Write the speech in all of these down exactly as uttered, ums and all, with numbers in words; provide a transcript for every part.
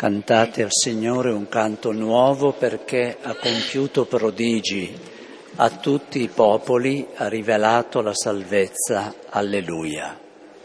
Cantate al Signore un canto nuovo perché ha compiuto prodigi, a tutti i popoli ha rivelato la salvezza. Alleluia.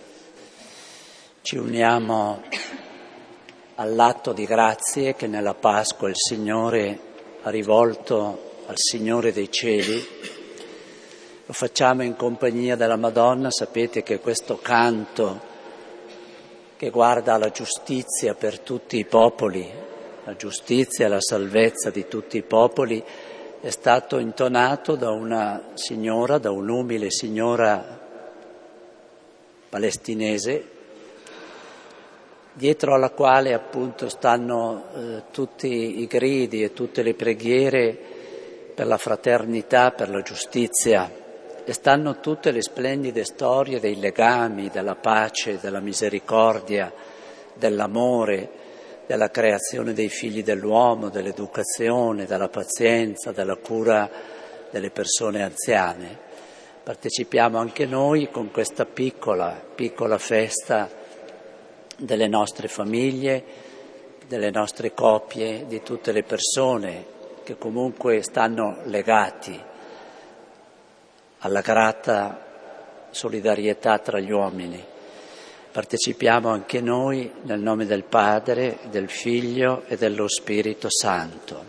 Ci uniamo all'atto di grazie che nella Pasqua il Signore ha rivolto al Signore dei cieli. Lo facciamo in compagnia della Madonna. Sapete che questo canto che guarda alla giustizia per tutti i popoli, la giustizia e la salvezza di tutti i popoli, è stato intonato da una signora, da un'umile signora palestinese, dietro alla quale appunto stanno eh, tutti i gridi e tutte le preghiere per la fraternità, per la giustizia, e stanno tutte le splendide storie dei legami, della pace, della misericordia, dell'amore, della creazione dei figli dell'uomo, dell'educazione, della pazienza, della cura delle persone anziane. Partecipiamo anche noi con questa piccola, piccola festa delle nostre famiglie, delle nostre coppie, di tutte le persone che comunque stanno legati alla grata solidarietà tra gli uomini. Partecipiamo anche noi nel nome del Padre, del Figlio e dello Spirito Santo.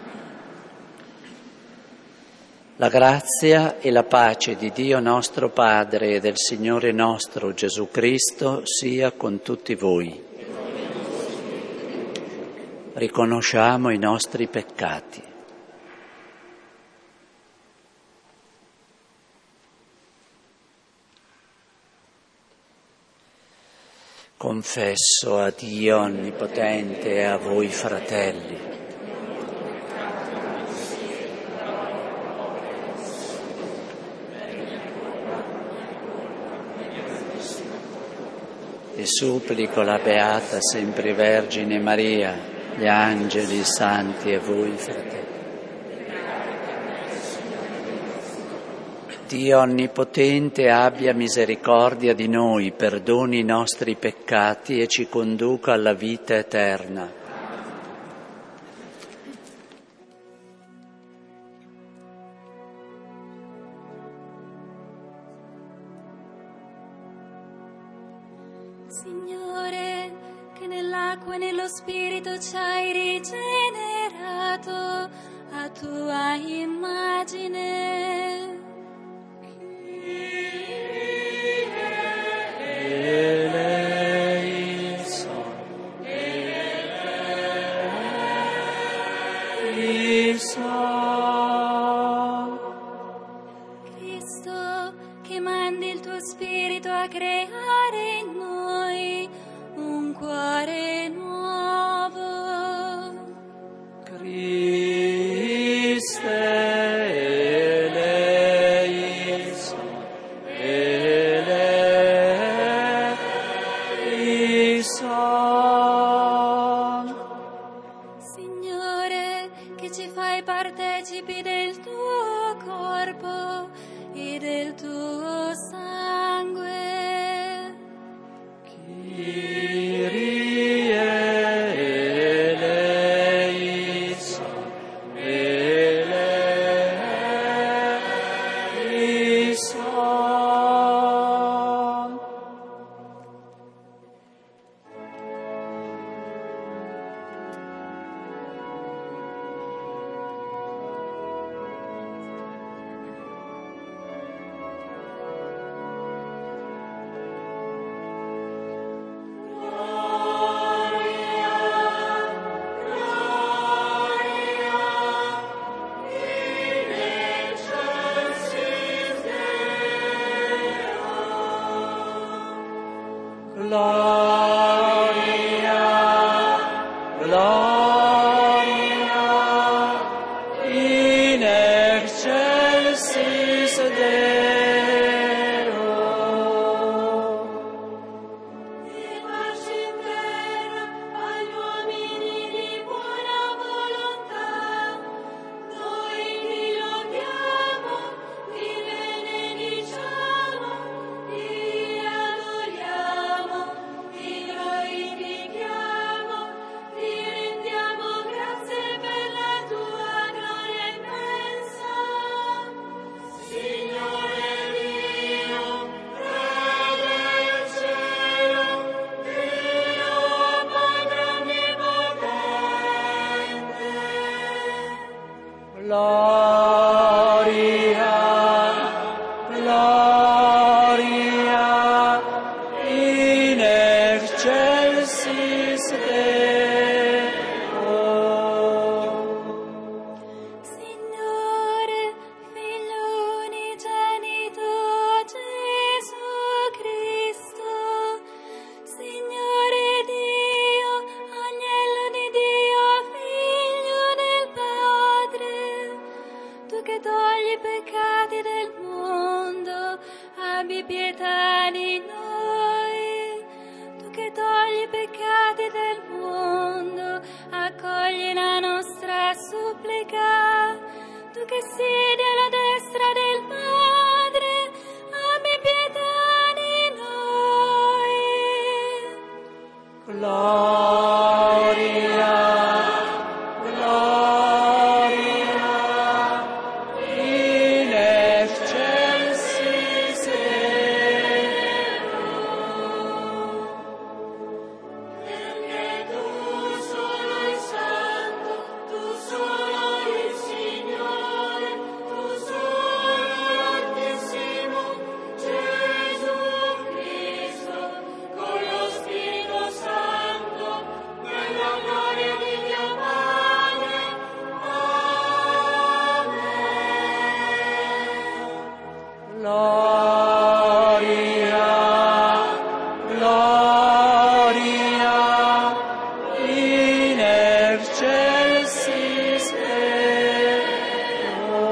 La grazia e la pace di Dio nostro Padre e del Signore nostro Gesù Cristo sia con tutti voi. Riconosciamo i nostri peccati. Confesso a Dio Onnipotente e a voi fratelli e supplico la Beata Sempre Vergine Maria, gli angeli, i santi e voi fratelli. Dio Onnipotente abbia misericordia di noi, perdoni i nostri peccati e ci conduca alla vita eterna. Signore, che nell'acqua e nello Spirito ci hai rigenerato a tua immagine. Cristo, che mandi il tuo Spirito a creare in noi un cuore nuovo. Christe eleison, eleison. Signore, che ci fai partecipi del tuo corpo e del tuo sangue. Kyrie eleison, eleison. Gloria, gloria in excelsis Deo. Signore, Figlio unigenito Gesù Cristo, Signore Dio, Agnello di Dio, Figlio del Padre, tu che togli i peccati del mondo, abbi pietà di noi. Tu che togli i peccati del mondo, accogli la nostra supplica. Tu che siedi alla destra del Padre, abbi pietà di noi. Gloria, gloria in excelsis Deo. Perché tu solo il Santo, tu solo il Signore, tu solo l'Altissimo Gesù Cristo, con lo Spirito Santo, nella gloria di Dio Padre. Amen. Gloria, gloria in excelsis Deo.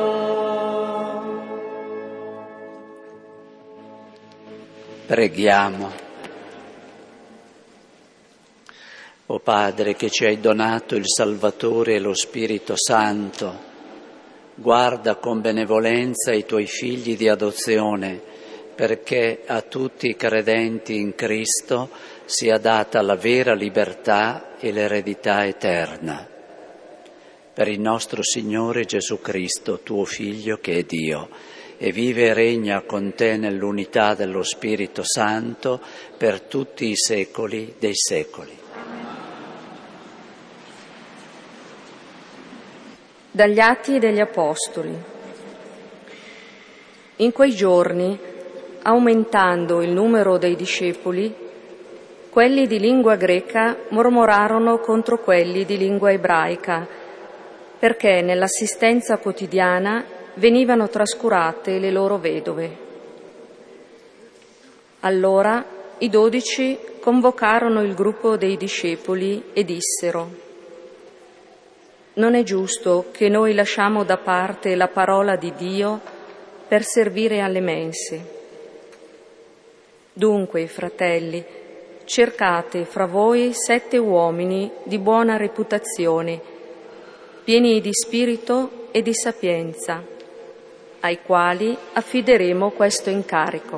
Preghiamo. O Padre, che ci hai donato il Salvatore e lo Spirito Santo, guarda con benevolenza i tuoi figli di adozione, perché a tutti i credenti in Cristo sia data la vera libertà e l'eredità eterna. Per il nostro Signore Gesù Cristo, tuo Figlio, che è Dio, e vive e regna con te nell'unità dello Spirito Santo per tutti i secoli dei secoli. Dagli Atti degli Apostoli. In quei giorni, aumentando il numero dei discepoli, quelli di lingua greca mormorarono contro quelli di lingua ebraica, perché nell'assistenza quotidiana venivano trascurate le loro vedove. Allora i dodici convocarono il gruppo dei discepoli e dissero: non è giusto che noi lasciamo da parte la parola di Dio per servire alle mense. Dunque, fratelli, cercate fra voi sette uomini di buona reputazione, pieni di spirito e di sapienza, ai quali affideremo questo incarico.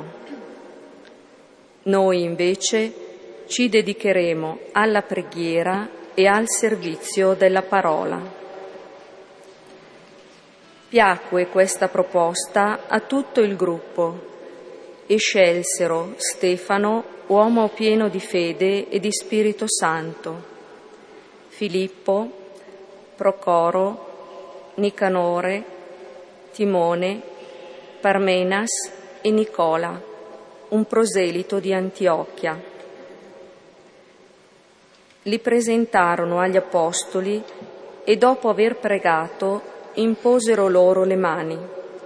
Noi invece ci dedicheremo alla preghiera e al servizio della parola. Piacque questa proposta a tutto il gruppo e scelsero Stefano, uomo pieno di fede e di Spirito Santo, Filippo, Procoro, Nicanore, Timone, Parmenas e Nicola, un proselito di Antiochia. Li presentarono agli apostoli e dopo aver pregato imposero loro le mani.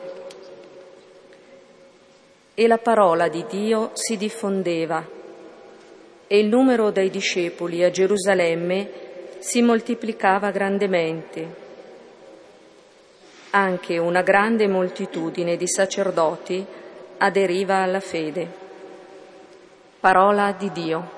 E la parola di Dio si diffondeva e il numero dei discepoli a Gerusalemme si moltiplicava grandemente. Anche una grande moltitudine di sacerdoti aderiva alla fede. Parola di Dio.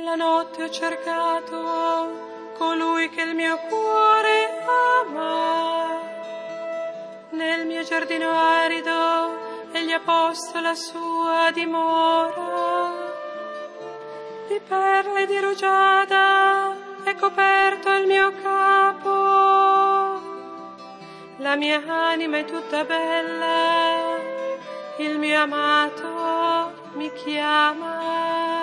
Nella notte ho cercato colui che il mio cuore ama. Nel mio giardino arido egli ha posto la sua dimora. Di perle di rugiada è coperto il mio capo. La mia anima è tutta bella, il mio amato mi chiama.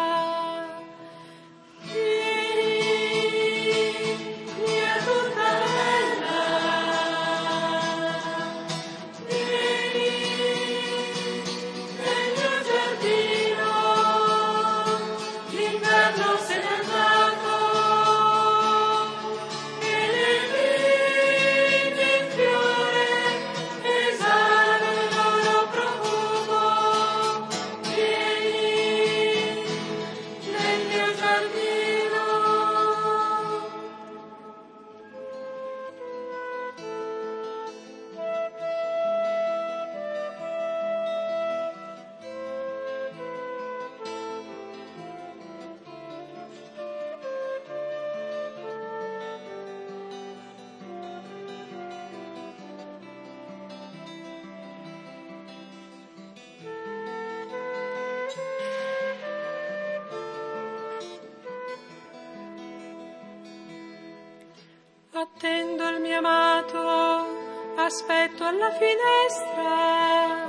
Attendo il mio amato, aspetto alla finestra.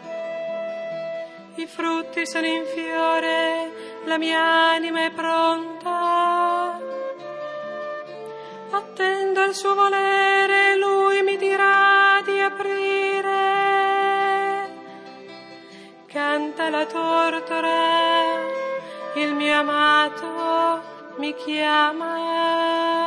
I frutti sono in fiore, la mia anima è pronta. Attendo il suo volere, lui mi dirà di aprire. Canta la tortora, il mio amato mi chiama.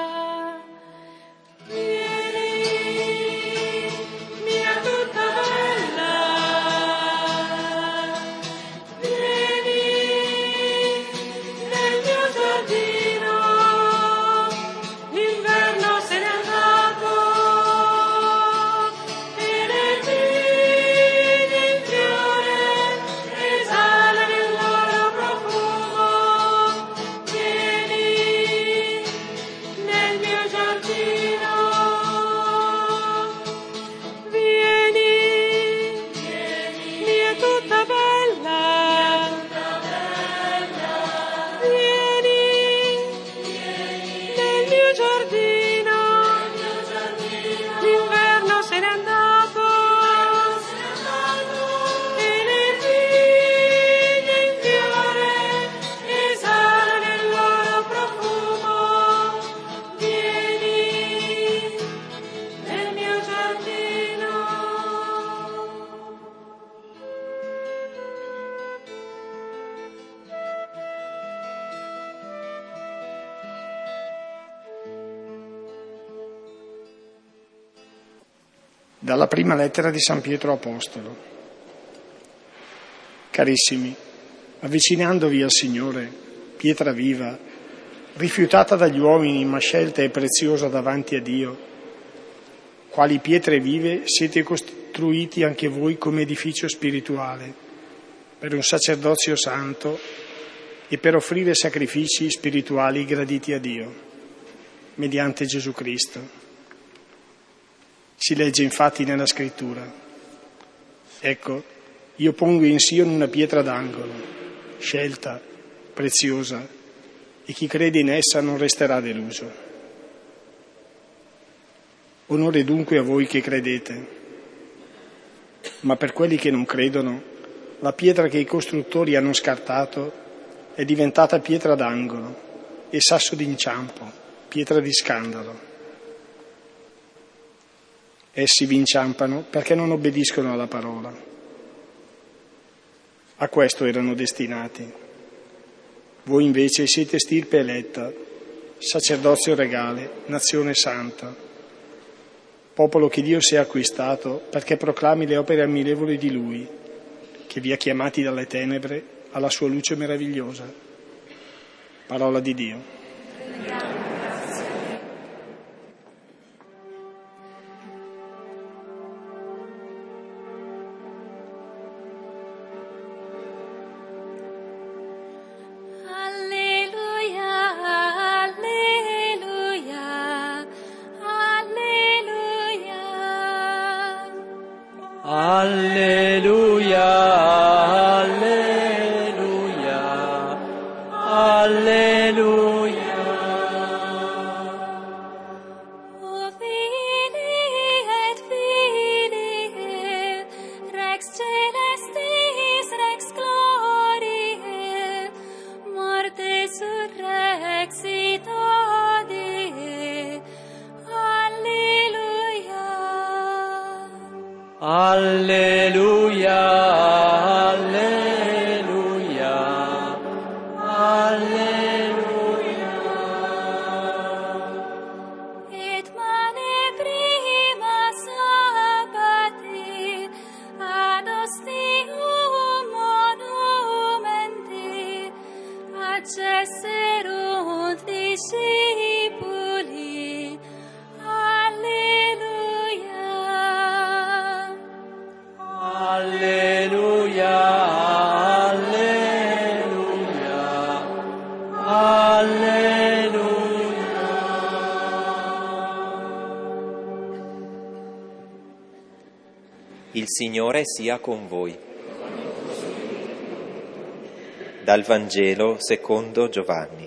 Dalla prima lettera di San Pietro Apostolo. Carissimi, avvicinandovi al Signore, pietra viva, rifiutata dagli uomini ma scelta e preziosa davanti a Dio, quali pietre vive siete costruiti anche voi come edificio spirituale, per un sacerdozio santo e per offrire sacrifici spirituali graditi a Dio, mediante Gesù Cristo. Si legge infatti nella Scrittura: ecco, io pongo in Sion una pietra d'angolo, scelta, preziosa, e chi crede in essa non resterà deluso. Onore dunque a voi che credete, ma per quelli che non credono, la pietra che i costruttori hanno scartato è diventata pietra d'angolo e sasso d'inciampo, pietra di scandalo. Essi vi inciampano perché non obbediscono alla parola. A questo erano destinati. Voi invece siete stirpe eletta, sacerdozio regale, nazione santa, popolo che Dio si è acquistato perché proclami le opere ammirevoli di Lui, che vi ha chiamati dalle tenebre alla sua luce meravigliosa. Parola di Dio. Alleluia. Alleluia, alleluia, alleluia. Et mane prima sabbati ad ostium monumenti accesserunt discipuli. Alleluia. Alleluia, alleluia, alleluia. Il Signore sia con voi. Dal Vangelo secondo Giovanni.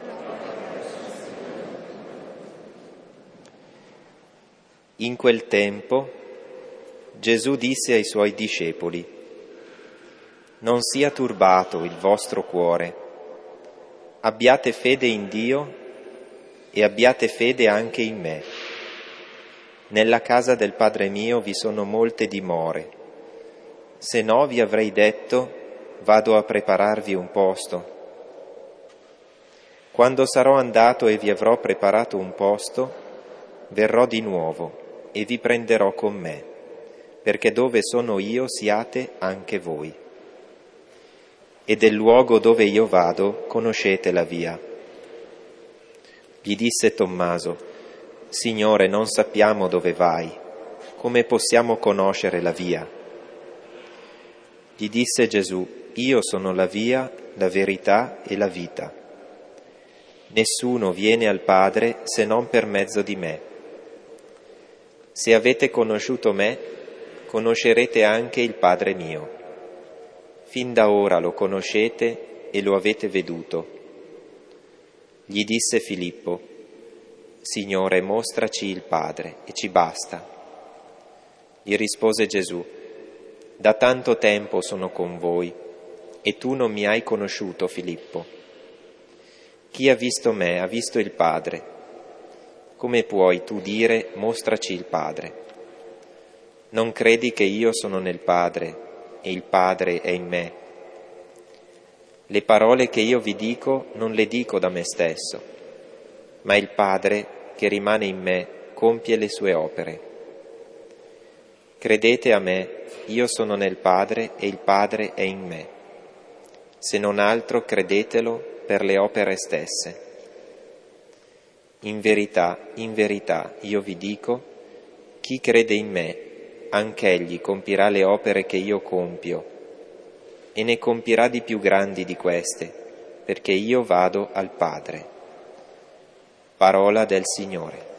In quel tempo Gesù disse ai suoi discepoli: non sia turbato il vostro cuore, abbiate fede in Dio e abbiate fede anche in me. Nella casa del Padre mio vi sono molte dimore, se no vi avrei detto: vado a prepararvi un posto. Quando sarò andato e vi avrò preparato un posto, verrò di nuovo e vi prenderò con me, perché dove sono io siate anche voi. E del luogo dove io vado conoscete la via. Gli disse Tommaso: Signore, non sappiamo dove vai, come possiamo conoscere la via? Gli disse Gesù: io sono la via, la verità e la vita. Nessuno viene al Padre se non per mezzo di me. Se avete conosciuto me, conoscerete anche il Padre mio. Fin da ora lo conoscete e lo avete veduto. Gli disse Filippo: Signore, mostraci il Padre e ci basta. Gli rispose Gesù: da tanto tempo sono con voi e tu non mi hai conosciuto, Filippo. Chi ha visto me ha visto il Padre. Come puoi tu dire: mostraci il Padre? Non credi che io sono nel Padre e il Padre è in me? Le parole che io vi dico non le dico da me stesso, ma il Padre che rimane in me compie le sue opere. Credete a me, io sono nel Padre e il Padre è in me. Se non altro, credetelo per le opere stesse. In verità, in verità, io vi dico, chi crede in me, anch'egli compirà le opere che io compio, e ne compirà di più grandi di queste, perché io vado al Padre. Parola del Signore.